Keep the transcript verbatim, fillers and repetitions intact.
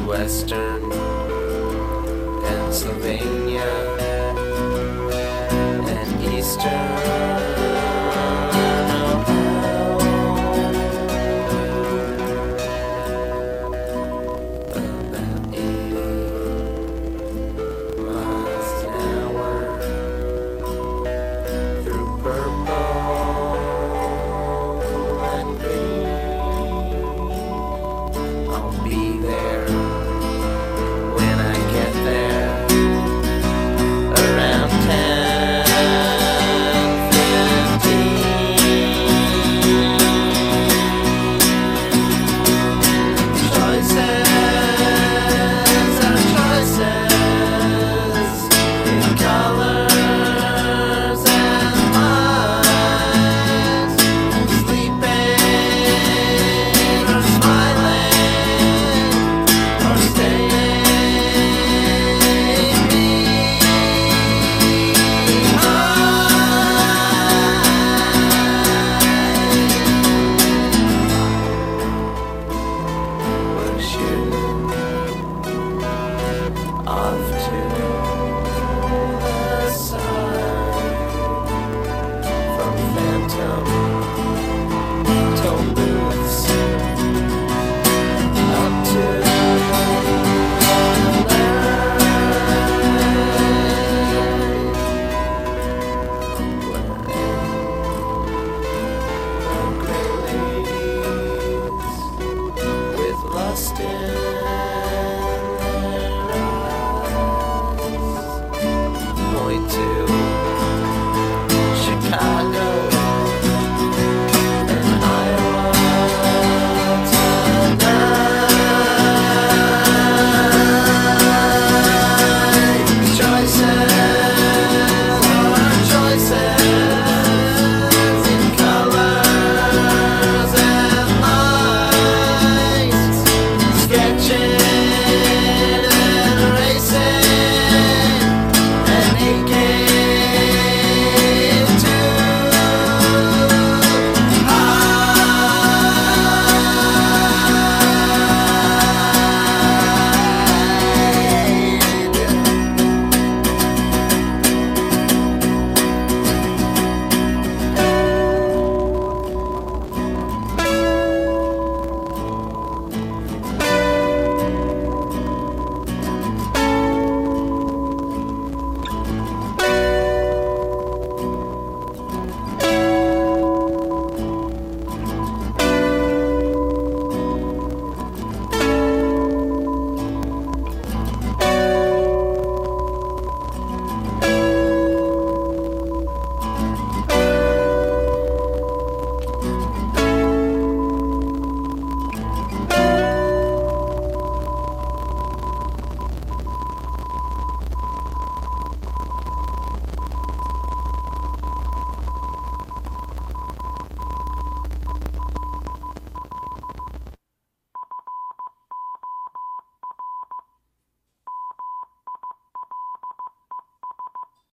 Western Pennsylvania and Eastern Ohio. About eighty miles an hour through purple and green. I'll be there when I get there around ten fifteen. Choices are choices in colors and lines, sleeping or smiling or staying behind. Push you off to the side from phantom toll booths up to with lust in